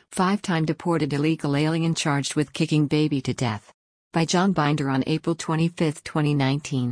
Five-time deported illegal alien charged with kicking baby to death. By John Binder on April 25, 2019.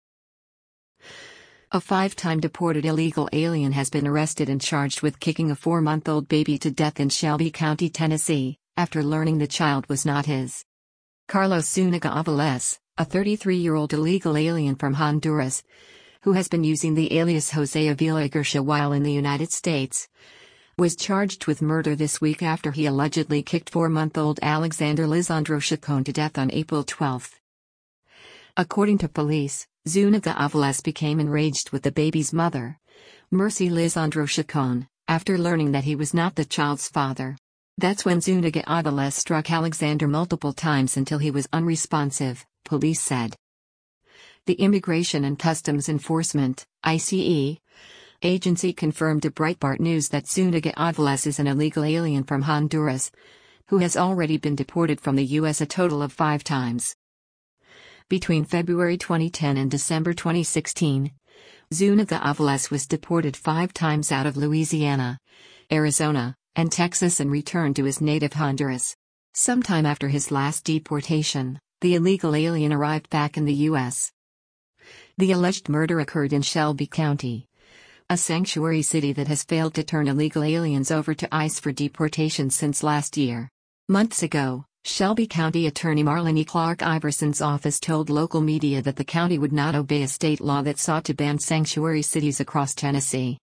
A five-time deported illegal alien has been arrested and charged with kicking a 4-month-old baby to death in Shelby County, Tennessee, after learning the child was not his. Carlos Zuniga Avales, a 33-year-old illegal alien from Honduras, who has been using the alias Jose Avila Garcia while in the United States, was charged with murder this week after he allegedly kicked 4-month-old Alexander Lisandro Chacon to death on April 12. According to police, Zuniga Avales became enraged with the baby's mother, Mercy Lisandro Chacon, after learning that he was not the child's father. That's when Zuniga Avales struck Alexander multiple times until he was unresponsive, police said. The Immigration and Customs Enforcement, ICE, agency confirmed to Breitbart News that Zuniga Avales is an illegal alien from Honduras, who has already been deported from the U.S. a total of 5 times. Between February 2010 and December 2016, Zuniga Avales was deported 5 times out of Louisiana, Arizona, and Texas and returned to his native Honduras. Sometime after his last deportation, the illegal alien arrived back in the U.S. The alleged murder occurred in Shelby County, a sanctuary city that has failed to turn illegal aliens over to ICE for deportation since last year. Months ago, Shelby County Attorney Marlene Clark Iverson's office told local media that the county would not obey a state law that sought to ban sanctuary cities across Tennessee.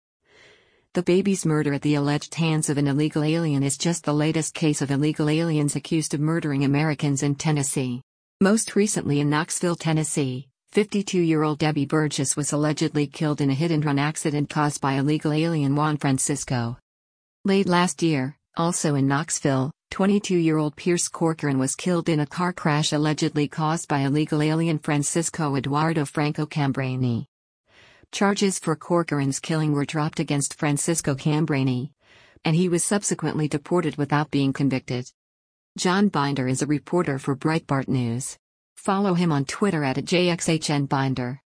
The baby's murder at the alleged hands of an illegal alien is just the latest case of illegal aliens accused of murdering Americans in Tennessee. Most recently in Knoxville, Tennessee, 52-year-old Debbie Burgess was allegedly killed in a hit-and-run accident caused by illegal alien Juan Francisco. Late last year, also in Knoxville, 22-year-old Pierce Corcoran was killed in a car crash allegedly caused by illegal alien Francisco Eduardo Franco Cambrini. Charges for Corcoran's killing were dropped against Francisco Cambrini, and he was subsequently deported without being convicted. John Binder is a reporter for Breitbart News. Follow him on Twitter @JXHNBinder.